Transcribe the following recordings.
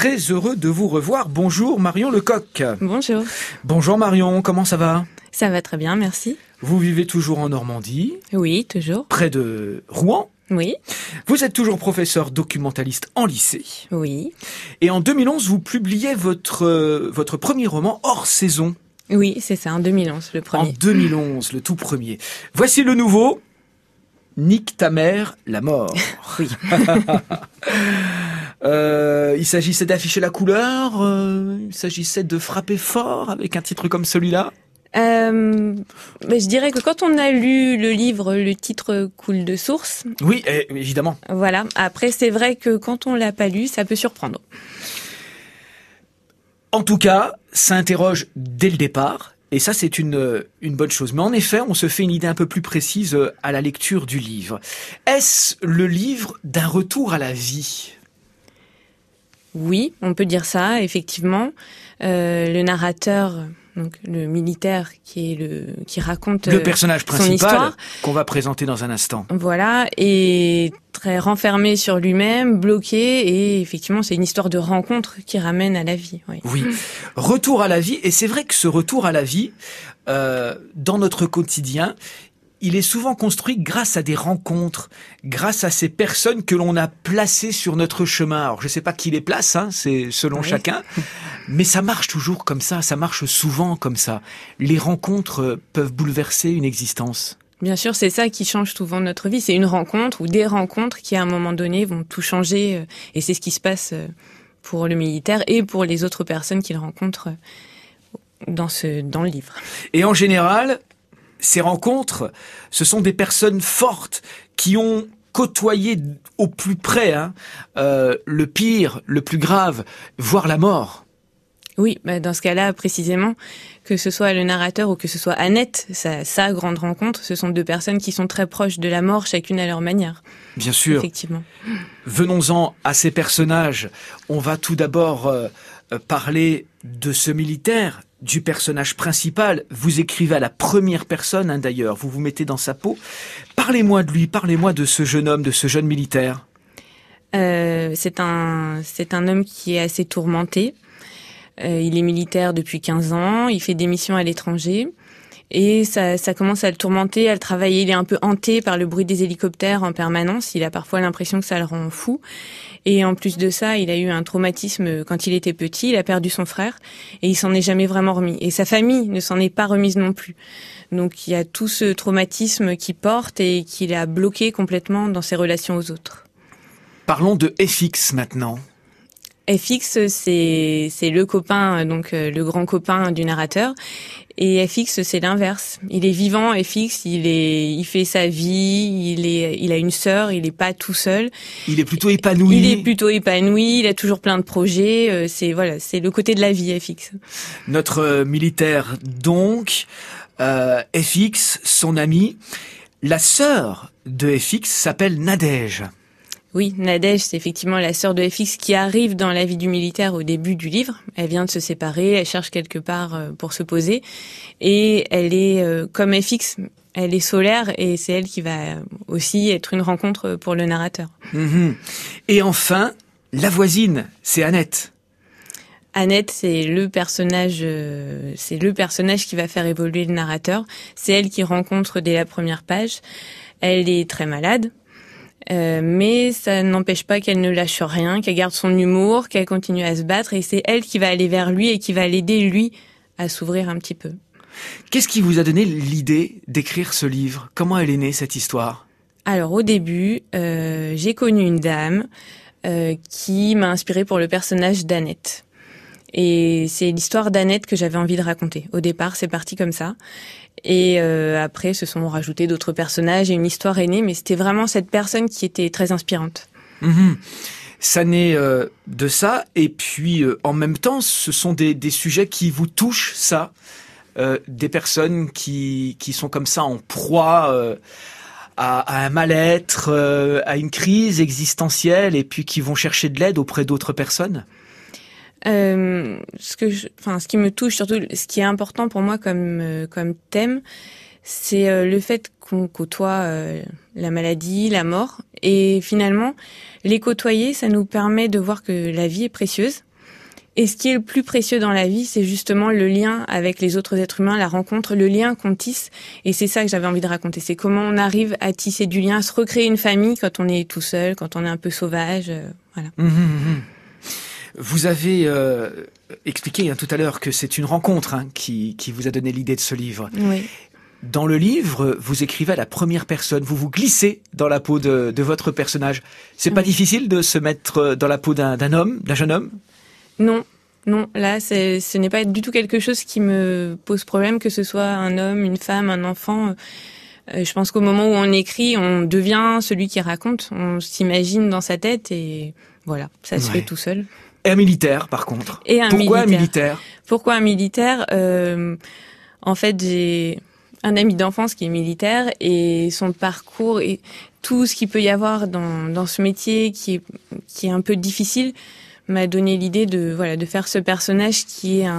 très heureux de vous revoir. Bonjour Marion Lecoq. Bonjour. Bonjour Marion, comment ça va ? Ça va très bien, merci. Vous vivez toujours en Normandie ? Oui, toujours. Près de Rouen ? Oui. Vous êtes toujours professeur documentaliste en lycée ? Oui. Et en 2011, vous publiez votre premier roman Hors saison. Oui, c'est ça, en 2011, le premier. En 2011, le tout premier. Voici le nouveau. Nique ta mère, la mort. Oui. Il s'agissait d'afficher la couleur, il s'agissait de frapper fort avec un titre comme celui-là. Je dirais que quand on a lu le livre, le titre coule de source. Oui, évidemment. Voilà. Après, c'est vrai que quand on l'a pas lu, ça peut surprendre. En tout cas, ça interroge dès le départ. Et ça, c'est une bonne chose. Mais en effet, on se fait une idée un peu plus précise à la lecture du livre. Est-ce le livre d'un retour à la vie ? Oui, on peut dire ça, effectivement. Le narrateur, donc le militaire qui raconte le personnage son histoire, qu'on va présenter dans un instant. Voilà, est très renfermé sur lui-même, bloqué, et effectivement, c'est une histoire de rencontre qui ramène à la vie. Oui. Oui, retour à la vie, et c'est vrai que ce retour à la vie, dans notre quotidien, il est souvent construit grâce à des rencontres, grâce à ces personnes que l'on a placées sur notre chemin. Alors, je ne sais pas qui les place, c'est selon chacun, mais ça marche toujours comme ça marche souvent comme ça. Les rencontres peuvent bouleverser une existence. Bien sûr, c'est ça qui change souvent notre vie. C'est une rencontre ou des rencontres qui, à un moment donné, vont tout changer. Et c'est ce qui se passe pour le militaire et pour les autres personnes qu'il rencontre dans le livre. Et en général, ces rencontres, ce sont des personnes fortes qui ont côtoyé au plus près le pire, le plus grave, voire la mort. Oui, dans ce cas-là, précisément, que ce soit le narrateur ou que ce soit Annette, sa grande rencontre, ce sont deux personnes qui sont très proches de la mort, chacune à leur manière. Bien sûr. Effectivement. Venons-en à ces personnages. On va tout d'abord parler de ce militaire, du personnage principal. Vous écrivez à la première personne, d'ailleurs. Vous vous mettez dans sa peau. Parlez-moi de lui, parlez-moi de ce jeune homme, de ce jeune militaire. C'est un homme qui est assez tourmenté. Il est militaire depuis 15 ans, il fait des missions à l'étranger et ça commence à le tourmenter, à le travailler. Il est un peu hanté par le bruit des hélicoptères en permanence, il a parfois l'impression que ça le rend fou. Et en plus de ça, il a eu un traumatisme quand il était petit, il a perdu son frère et il s'en est jamais vraiment remis. Et sa famille ne s'en est pas remise non plus. Donc il y a tout ce traumatisme qu'il porte et qu'il a bloqué complètement dans ses relations aux autres. Parlons de FX maintenant. FX, c'est le copain, donc le grand copain du narrateur. Et FX, c'est l'inverse. Il est vivant, FX, il fait sa vie, il a une sœur, il est pas tout seul. Il est plutôt épanoui. Il a toujours plein de projets. C'est le côté de la vie, FX. Notre militaire, donc, FX, son ami. La sœur de FX s'appelle Nadège. Oui, Nadège, c'est effectivement la sœur de FX qui arrive dans la vie du militaire au début du livre. Elle vient de se séparer, elle cherche quelque part pour se poser. Et elle est, comme FX, elle est solaire et c'est elle qui va aussi être une rencontre pour le narrateur. Mmh. Et enfin, la voisine, c'est Annette. Annette, c'est le personnage qui va faire évoluer le narrateur. C'est elle qui rencontre dès la première page. Elle est très malade. Mais ça n'empêche pas qu'elle ne lâche rien, qu'elle garde son humour, qu'elle continue à se battre et c'est elle qui va aller vers lui et qui va l'aider, lui, à s'ouvrir un petit peu. Qu'est-ce qui vous a donné l'idée d'écrire ce livre ? Comment elle est née, cette histoire ? Alors, au début, j'ai connu une dame qui m'a inspirée pour le personnage d'Annette. Et c'est l'histoire d'Annette que j'avais envie de raconter. Au départ, c'est parti comme ça. Et après, se sont rajoutés d'autres personnages et une histoire est née, mais c'était vraiment cette personne qui était très inspirante. Mmh. Ça naît de ça, et puis en même temps, ce sont des sujets qui vous touchent, ça. Des personnes qui sont comme ça en proie à un mal-être, à une crise existentielle, et puis qui vont chercher de l'aide auprès d'autres personnes. Ce qui me touche surtout, ce qui est important pour moi comme thème, c'est le fait qu'on côtoie la maladie, la mort, et finalement les côtoyer, ça nous permet de voir que la vie est précieuse, Et ce qui est le plus précieux dans la vie, c'est justement le lien avec les autres êtres humains, la rencontre, le lien qu'on tisse. Et c'est ça que j'avais envie de raconter. C'est comment on arrive à tisser du lien, à se recréer une famille quand on est tout seul, quand on est un peu sauvage. Voilà. Vous avez expliqué tout à l'heure que c'est une rencontre qui vous a donné l'idée de ce livre. Oui. Dans le livre, vous écrivez à la première personne. Vous vous glissez dans la peau de votre personnage. C'est pas difficile de se mettre dans la peau d'un homme, d'un jeune homme ? Non, là, ce n'est pas du tout quelque chose qui me pose problème, que ce soit un homme, une femme, un enfant. Je pense qu'au moment où on écrit, on devient celui qui raconte. On s'imagine dans sa tête et voilà, ça se fait tout seul. Et un militaire, par contre. Pourquoi un militaire ? Pourquoi un militaire ? En fait, j'ai un ami d'enfance qui est militaire et son parcours et tout ce qu'il peut y avoir dans ce métier qui est un peu difficile m'a donné l'idée de faire ce personnage qui est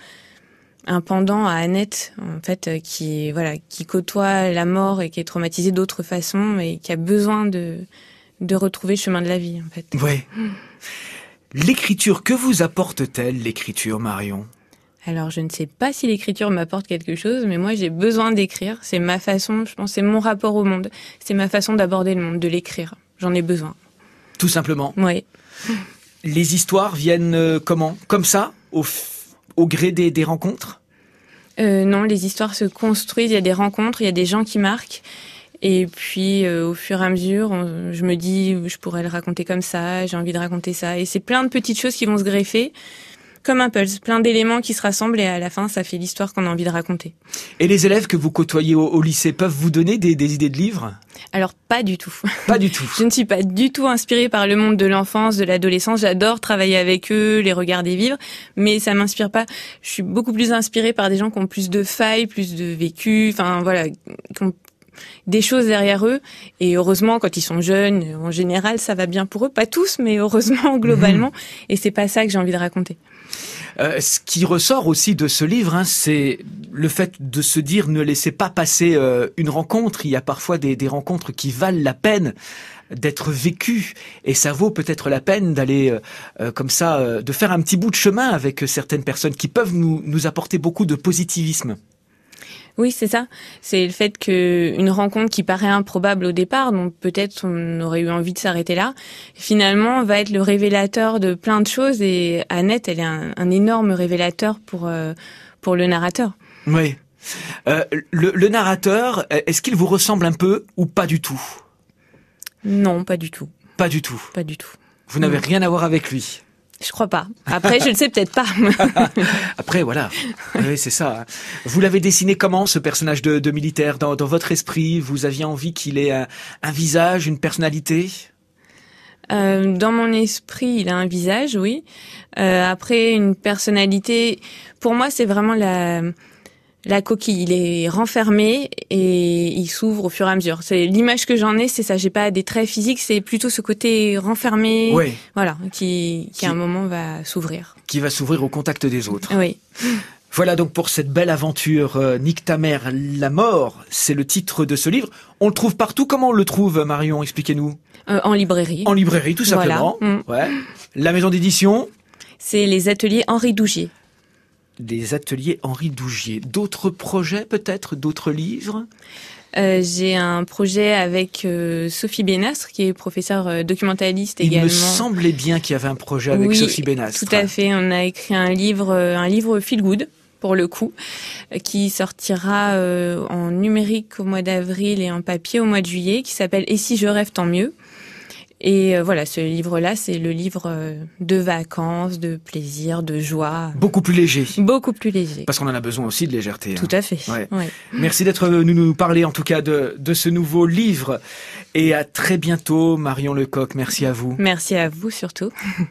un pendant à Annette, en fait, qui côtoie la mort et qui est traumatisé d'autres façons et qui a besoin de retrouver le chemin de la vie, en fait. Ouais. L'écriture, que vous apporte-t-elle, l'écriture, Marion ? Alors, je ne sais pas si l'écriture m'apporte quelque chose, mais moi, j'ai besoin d'écrire. C'est ma façon, je pense, c'est mon rapport au monde. C'est ma façon d'aborder le monde, de l'écrire. J'en ai besoin. Tout simplement ? Oui. Les histoires viennent comment ? Comme ça, au gré des rencontres ? Non, les histoires se construisent, il y a des rencontres, il y a des gens qui marquent. Et puis, au fur et à mesure, je me dis, je pourrais le raconter comme ça, j'ai envie de raconter ça. Et c'est plein de petites choses qui vont se greffer, comme un puzzle, plein d'éléments qui se rassemblent et à la fin, ça fait l'histoire qu'on a envie de raconter. Et les élèves que vous côtoyez au lycée peuvent vous donner des idées de livres ? Alors, pas du tout. Pas du tout. Je ne suis pas du tout inspirée par le monde de l'enfance, de l'adolescence. J'adore travailler avec eux, les regarder vivre, mais ça m'inspire pas. Je suis beaucoup plus inspirée par des gens qui ont plus de failles, plus de vécu, enfin voilà, qui ont des choses derrière eux. Et heureusement, quand ils sont jeunes, en général, ça va bien pour eux. Pas tous, mais heureusement, globalement. Et c'est pas ça que j'ai envie de raconter. Ce qui ressort aussi de ce livre, c'est le fait de se dire ne laissez pas passer une rencontre. Il y a parfois des rencontres qui valent la peine d'être vécues et ça vaut peut-être la peine d'aller comme ça, de faire un petit bout de chemin avec certaines personnes qui peuvent nous apporter beaucoup de positivisme. Oui, c'est ça. C'est le fait qu'une rencontre qui paraît improbable au départ, donc peut-être on aurait eu envie de s'arrêter là, finalement va être le révélateur de plein de choses. Et Annette, elle est un énorme révélateur pour le narrateur. Oui. Le narrateur, est-ce qu'il vous ressemble un peu ou pas du tout ? Non, pas du tout. Pas du tout. Pas du tout. Vous n'avez rien à voir avec lui ? Je crois pas. Après, je ne sais peut-être pas. Après, voilà. Oui, c'est ça. Vous l'avez dessiné comment, ce personnage de militaire, dans votre esprit ? Vous aviez envie qu'il ait un visage, une personnalité ? Dans mon esprit, il a un visage, oui. Après, une personnalité, pour moi, c'est vraiment la coquille. Il est renfermé et il s'ouvre au fur et à mesure. C'est l'image que j'en ai, c'est ça. J'ai pas des traits physiques, c'est plutôt ce côté renfermé, oui. Voilà, qui à un moment va s'ouvrir. Qui va s'ouvrir au contact des autres. Oui. Voilà donc pour cette belle aventure, Nique ta mère, la mort, c'est le titre de ce livre. On le trouve partout. Comment on le trouve, Marion ? Expliquez-nous. En librairie. En librairie, tout simplement. Voilà. Ouais. La maison d'édition ? C'est les ateliers Henri Dougier. Des ateliers Henri Dougier. D'autres projets peut-être, d'autres livres ? J'ai un projet avec Sophie Bénastre, qui est professeure documentaliste également. Il me semblait bien qu'il y avait un projet avec Sophie Bénastre. Tout à fait. On a écrit un livre feel good, pour le coup, qui sortira en numérique au mois d'avril et en papier au mois de juillet, qui s'appelle « Et si je rêve, tant mieux ». Et voilà, ce livre-là, c'est le livre de vacances, de plaisir, de joie. Beaucoup plus léger. Beaucoup plus léger. Parce qu'on en a besoin aussi de légèreté. Tout à fait. Ouais. Ouais. Merci d'être venu nous parler en tout cas de ce nouveau livre. Et à très bientôt, Marion Lecoq. Merci à vous. Merci à vous surtout.